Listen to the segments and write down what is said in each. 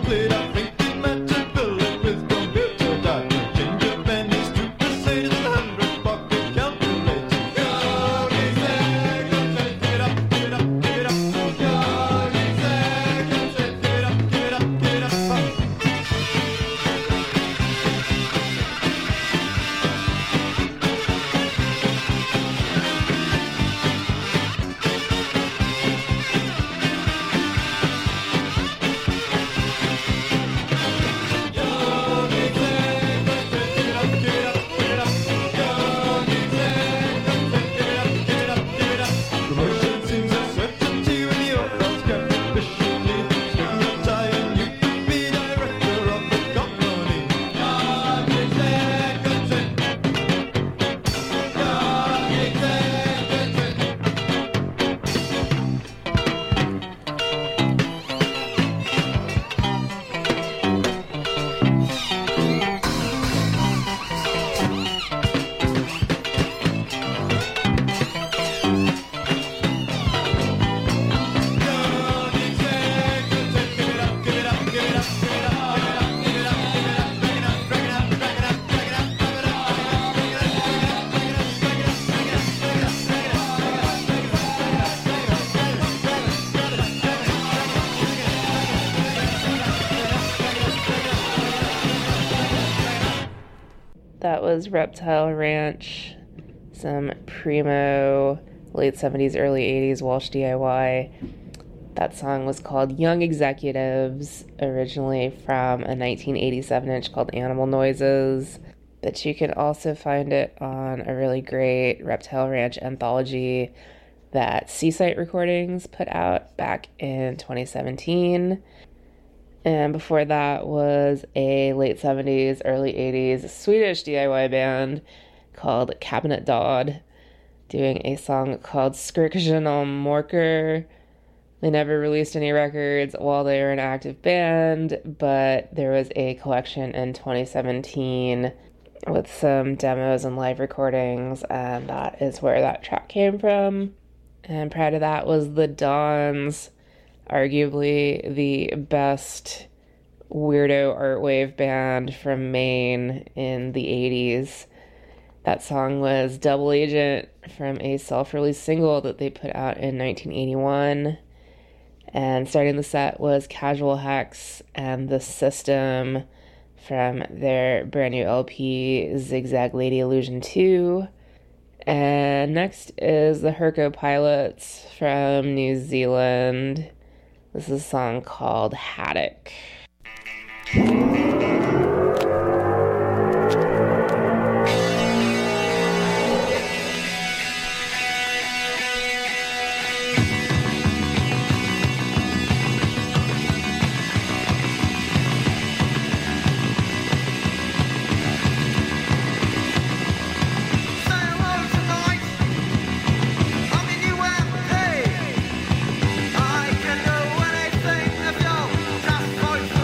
That was Reptile Ranch, some primo late 70s, early 80s Welsh DIY. That song was called Young Executives, originally from a 1987 inch called Animal Noises, but you can also find it on a really great Reptile Ranch anthology that Seasite Recordings put out back in 2017. And before that was a late 70s, early 80s Swedish DIY band called Cabinet Dodd, doing a song called Skirkgen om Morker. They never released any records while they were an active band, but there was a collection in 2017 with some demos and live recordings, and that is where that track came from. And prior to that was The Dons, arguably the best weirdo art wave band from Maine in the 80s. That song was Double Agent from a self-released single that they put out in 1981. And starting the set was Casual Hex and The System from their brand new LP, Zigzag Lady Illusion 2. And next is the Herco Pilots from New Zealand. This is a song called Haddock. I can do anything if you just voice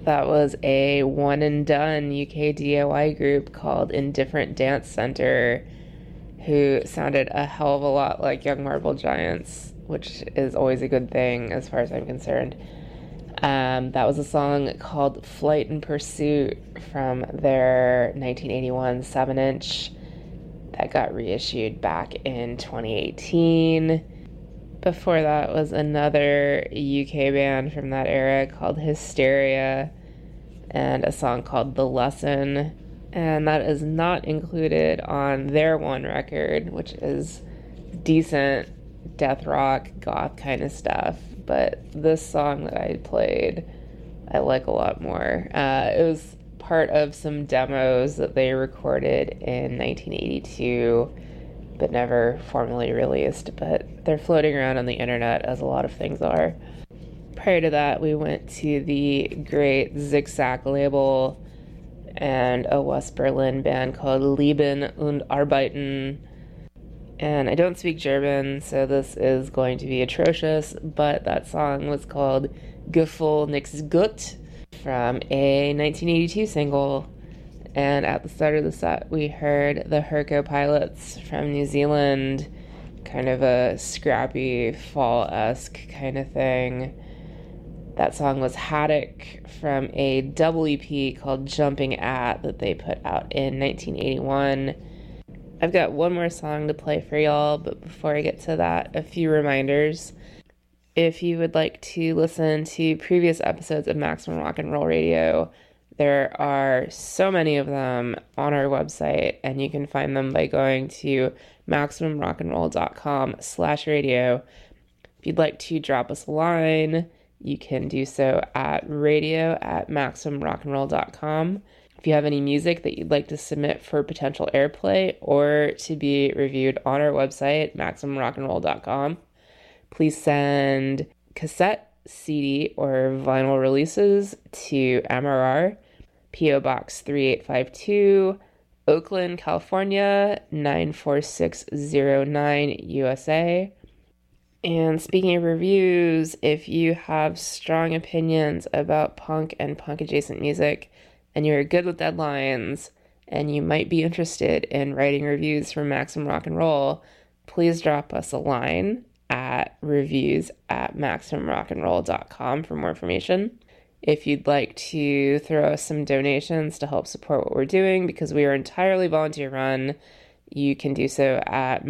That was a one and done UK DIY group called Indifferent Dance Center, who sounded a hell of a lot like Young Marble Giants, which is always a good thing as far as I'm concerned. That was a song called Flight and Pursuit from their 1981 7-inch that got reissued back in 2018. Before that was another UK band from that era called Hysteria, and a song called The Lesson, and that is not included on their one record, which is decent death rock, goth kind of stuff. But this song that I played, I like a lot more. It was part of some demos that they recorded in 1982, but never formally released. But they're floating around on the internet, as a lot of things are. Prior to that, we went to the great Zigzag label and a West Berlin band called Leben und Arbeiten. And I don't speak German, so this is going to be atrocious, but that song was called Gefühl nix gut from a 1982 single. And at the start of the set, we heard the Herco Pilots from New Zealand, kind of a scrappy, fall-esque kind of thing. That song was Haddock from a double EP called Jumping At that they put out in 1981. I've got one more song to play for y'all, but before I get to that, a few reminders. If you would like to listen to previous episodes of Maximum Rock and Roll Radio, there are so many of them on our website, and you can find them by going to MaximumRockandRoll.com/radio. If you'd like to drop us a line, you can do so at radio@MaximumRockandRoll.com. If you have any music that you'd like to submit for potential airplay or to be reviewed on our website, MaximumRockandRoll.com, please send cassette, CD, or vinyl releases to MRR, P.O. Box 3852, Oakland, California, 94609, USA. And speaking of reviews, if you have strong opinions about punk and punk-adjacent music, and you're good with deadlines, and you might be interested in writing reviews for Maximum Rock and Roll, please drop us a line at reviews@MaximumRockandRoll.com for more information. If you'd like to throw us some donations to help support what we're doing, because we are entirely volunteer run, you can do so at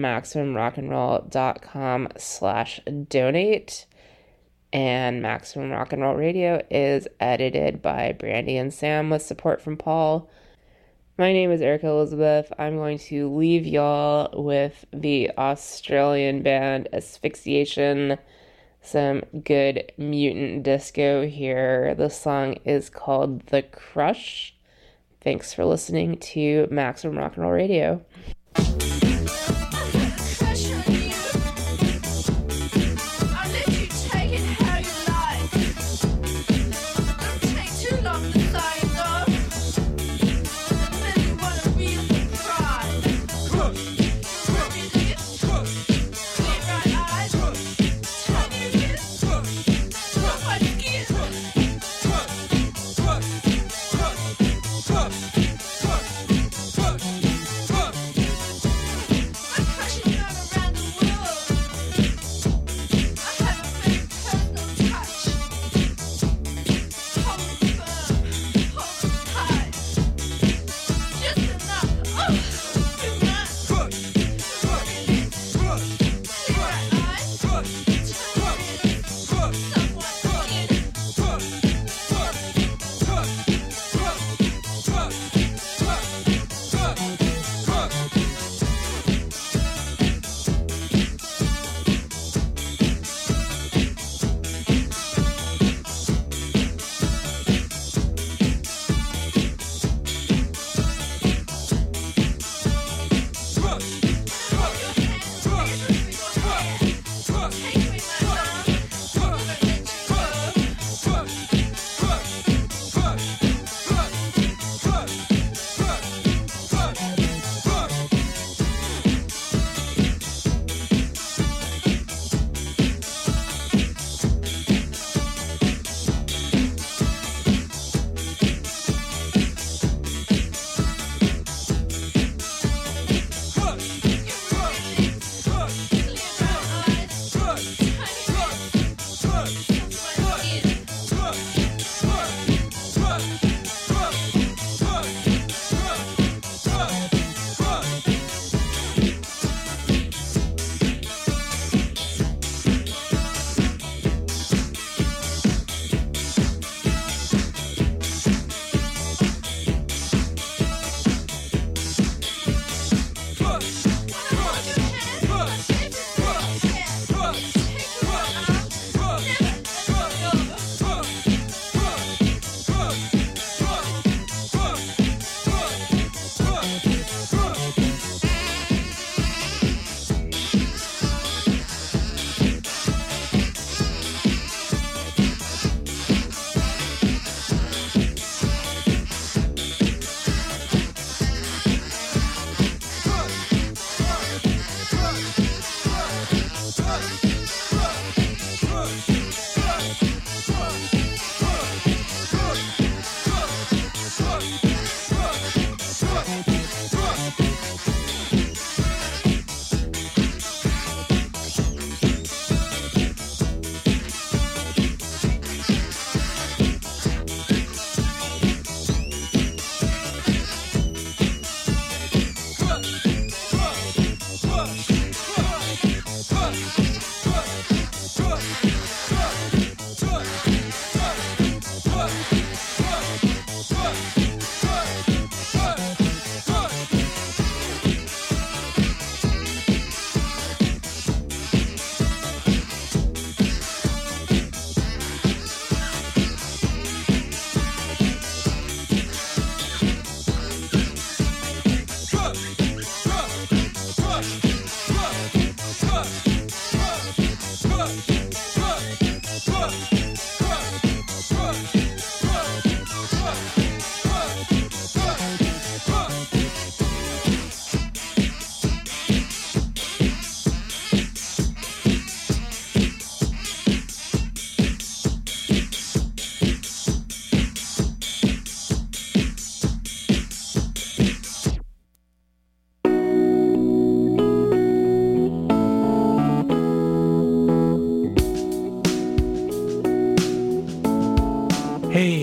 MaximumRockandRoll.com/donate. And Maximum Rock and Roll Radio is edited by Brandy and Sam with support from Paul. My name is Erica Elizabeth. I'm going to leave y'all with the Australian band Asphyxiation, some good mutant disco here. The song is called The Crush. Thanks for listening to Maximum Rock and Roll Radio.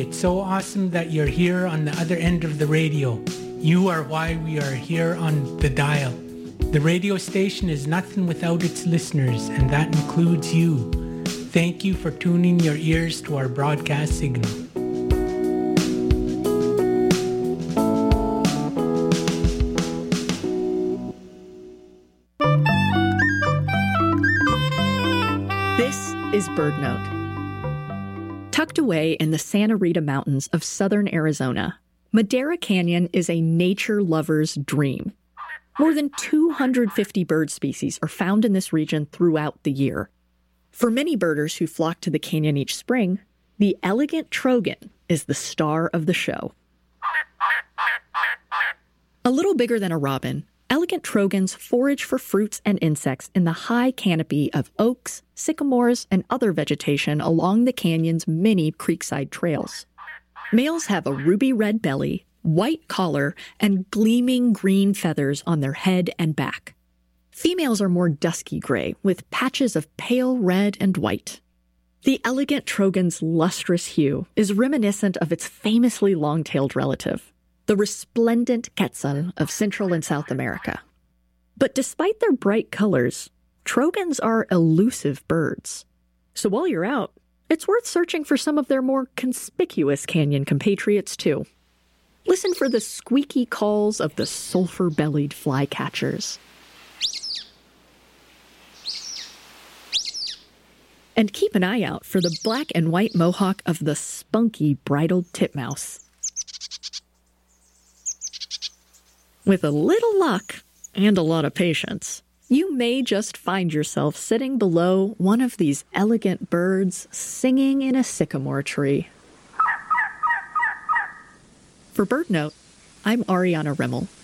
it's so awesome that you're here on the other end of the radio. You are why we are here on the dial. The radio station is nothing without its listeners, and that includes you. Thank you for tuning your ears to our broadcast signal. This is BirdNote. Tucked away in the Santa Rita Mountains of southern Arizona, Madera Canyon is a nature lover's dream. More than 250 bird species are found in this region throughout the year. For many birders who flock to the canyon each spring, the elegant trogon is the star of the show. A little bigger than a robin, elegant trogons forage for fruits and insects in the high canopy of oaks, sycamores, and other vegetation along the canyon's many creekside trails. Males have a ruby red belly, white collar, and gleaming green feathers on their head and back. Females are more dusky gray, with patches of pale red and white. The elegant trogon's lustrous hue is reminiscent of its famously long-tailed relative, the resplendent quetzal of Central and South America. But despite their bright colors, trogons are elusive birds. So while you're out, it's worth searching for some of their more conspicuous canyon compatriots, too. Listen for the squeaky calls of the sulfur-bellied flycatchers. And keep an eye out for the black and white mohawk of the spunky bridled titmouse. With a little luck and a lot of patience, you may just find yourself sitting below one of these elegant birds singing in a sycamore tree. For BirdNote, I'm Ariana Rimmel.